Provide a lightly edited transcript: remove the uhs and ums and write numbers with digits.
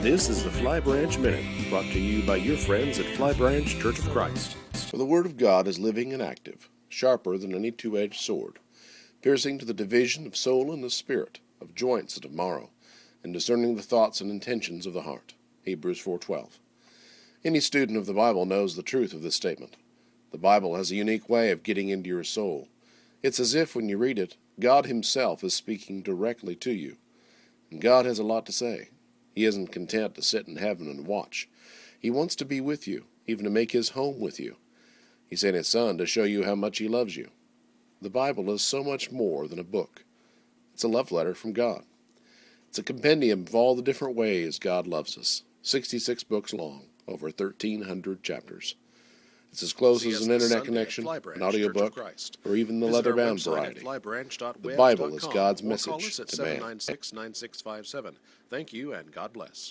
This is the Fly Branch Minute, brought to you by your friends at Fly Branch Church of Christ. For the word of God is living and active, sharper than any two-edged sword, piercing to the division of soul and of spirit, of joints and of marrow, and discerning the thoughts and intentions of the heart. Hebrews 4:12. Any student of the Bible knows the truth of this statement. The Bible has a unique way of getting into your soul. It's as if, when you read it, God Himself is speaking directly to you. And God has a lot to say. He isn't content to sit in heaven and watch. He wants to be with you, even to make His home with you. He sent His Son to show you how much He loves you. The Bible is so much more than a book. It's a love letter from God. It's a compendium of all the different ways God loves us. 66 books long, over 1,300 chapters. It's as close as an internet connection, an audiobook, or even the leather-bound variety. The Bible is God's message to man. Thank you, and God bless.